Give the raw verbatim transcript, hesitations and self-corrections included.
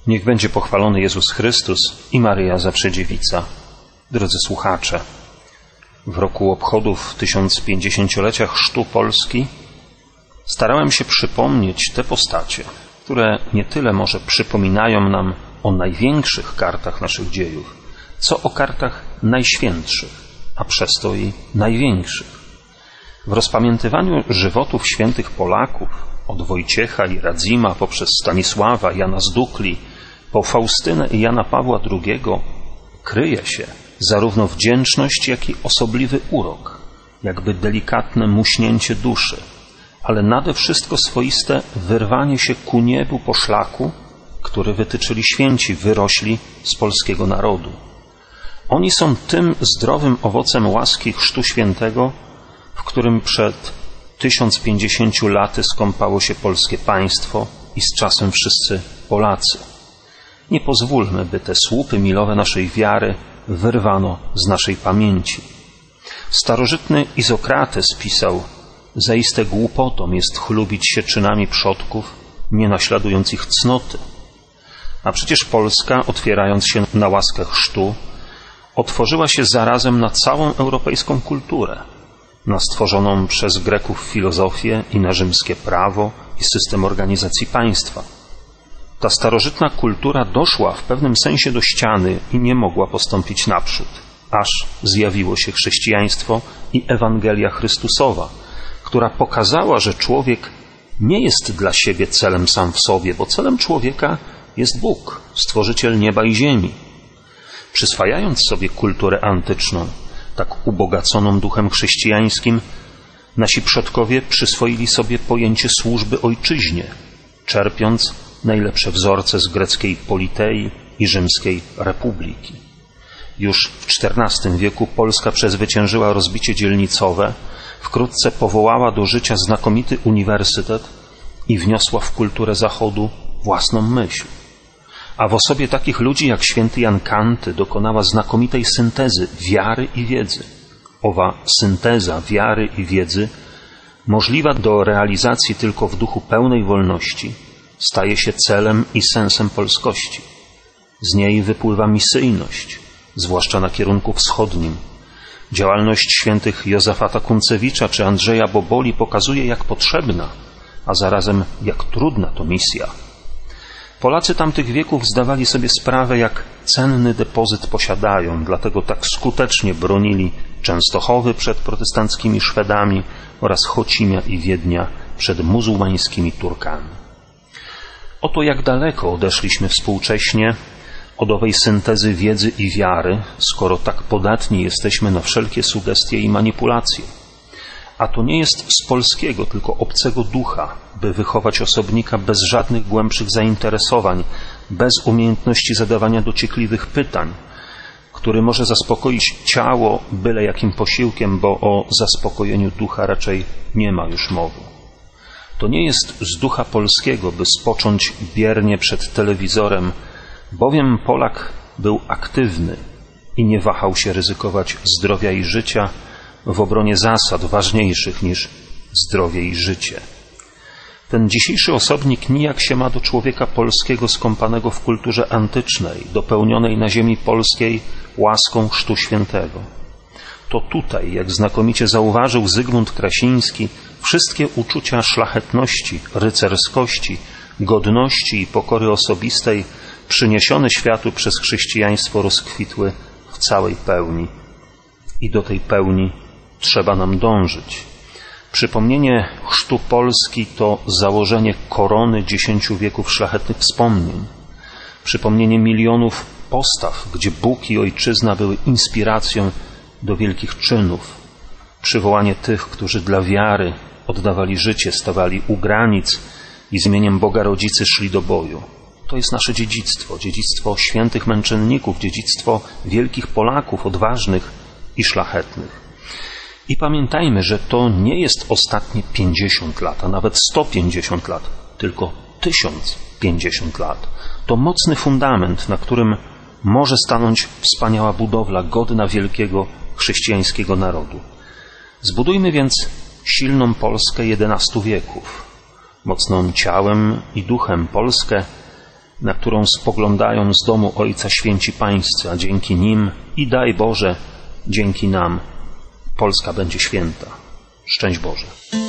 Niech będzie pochwalony Jezus Chrystus i Maryja Zawsze Dziewica. Drodzy słuchacze, w roku obchodów tysiąc pięćdziesięciolecia chrztu Polski starałem się przypomnieć te postacie, które nie tyle może przypominają nam o największych kartach naszych dziejów, co o kartach najświętszych, a przez to i największych. W rozpamiętywaniu żywotów świętych Polaków, od Wojciecha i Radzima poprzez Stanisława, Jana z Dukli, po Faustynę i Jana Pawła drugiego, kryje się zarówno wdzięczność, jak i osobliwy urok, jakby delikatne muśnięcie duszy, ale nade wszystko swoiste wyrwanie się ku niebu po szlaku, który wytyczyli święci wyrośli z polskiego narodu. Oni są tym zdrowym owocem łaski Chrztu Świętego, w którym przed tysiąc pięćdziesięciu laty skąpało się polskie państwo i z czasem wszyscy Polacy. Nie pozwólmy, by te słupy milowe naszej wiary wyrwano z naszej pamięci. Starożytny Izokrates pisał: zaiste głupotą jest chlubić się czynami przodków, nie naśladując ich cnoty. A przecież Polska, otwierając się na łaskę chrztu, otworzyła się zarazem na całą europejską kulturę, na stworzoną przez Greków filozofię i na rzymskie prawo i system organizacji państwa. Ta starożytna kultura doszła w pewnym sensie do ściany i nie mogła postąpić naprzód, aż zjawiło się chrześcijaństwo i Ewangelia Chrystusowa, która pokazała, że człowiek nie jest dla siebie celem sam w sobie, bo celem człowieka jest Bóg, Stworzyciel nieba i ziemi. Przyswajając sobie kulturę antyczną, tak ubogaconą duchem chrześcijańskim, nasi przodkowie przyswoili sobie pojęcie służby ojczyźnie, czerpiąc najlepsze wzorce z greckiej Politei i rzymskiej Republiki. Już w czternastym wieku Polska przezwyciężyła rozbicie dzielnicowe, wkrótce powołała do życia znakomity uniwersytet i wniosła w kulturę Zachodu własną myśl. A w osobie takich ludzi jak święty Jan Kanty dokonała znakomitej syntezy wiary i wiedzy. Owa synteza wiary i wiedzy, możliwa do realizacji tylko w duchu pełnej wolności, staje się celem i sensem polskości. Z niej wypływa misyjność, zwłaszcza na kierunku wschodnim. Działalność świętych Józefata Kuncewicza czy Andrzeja Boboli pokazuje, jak potrzebna, a zarazem jak trudna to misja. Polacy tamtych wieków zdawali sobie sprawę, jak cenny depozyt posiadają, dlatego tak skutecznie bronili Częstochowy przed protestanckimi Szwedami oraz Chocimia i Wiednia przed muzułmańskimi Turkami. Oto jak daleko odeszliśmy współcześnie od owej syntezy wiedzy i wiary, skoro tak podatni jesteśmy na wszelkie sugestie i manipulacje. A to nie jest z polskiego, tylko obcego ducha, by wychować osobnika bez żadnych głębszych zainteresowań, bez umiejętności zadawania dociekliwych pytań, który może zaspokoić ciało byle jakim posiłkiem, bo o zaspokojeniu ducha raczej nie ma już mowy. To nie jest z ducha polskiego, by spocząć biernie przed telewizorem, bowiem Polak był aktywny i nie wahał się ryzykować zdrowia i życia w obronie zasad ważniejszych niż zdrowie i życie. Ten dzisiejszy osobnik nijak się ma do człowieka polskiego skąpanego w kulturze antycznej, dopełnionej na ziemi polskiej łaską Chrztu Świętego. To tutaj, jak znakomicie zauważył Zygmunt Krasiński, wszystkie uczucia szlachetności, rycerskości, godności i pokory osobistej przyniesione światu przez chrześcijaństwo rozkwitły w całej pełni. I do tej pełni trzeba nam dążyć. Przypomnienie chrztu Polski to założenie korony dziesięciu wieków szlachetnych wspomnień. Przypomnienie milionów postaw, gdzie Bóg i Ojczyzna były inspiracją do wielkich czynów. Przywołanie tych, którzy dla wiary oddawali życie, stawali u granic i z imieniem Boga Rodzicy szli do boju. To jest nasze dziedzictwo, dziedzictwo świętych męczenników, dziedzictwo wielkich Polaków, odważnych i szlachetnych. I pamiętajmy, że to nie jest ostatnie pięćdziesiąt lat, a nawet sto pięćdziesiąt lat, tylko tysiąc pięćdziesiąt lat. To mocny fundament, na którym może stanąć wspaniała budowla godna wielkiego chrześcijańskiego narodu. Zbudujmy więc silną Polskę jedenastu wieków, mocną ciałem i duchem Polskę, na którą spoglądają z domu Ojca święci pańscy, a dzięki nim i daj Boże, dzięki nam Polska będzie święta. Szczęść Boże.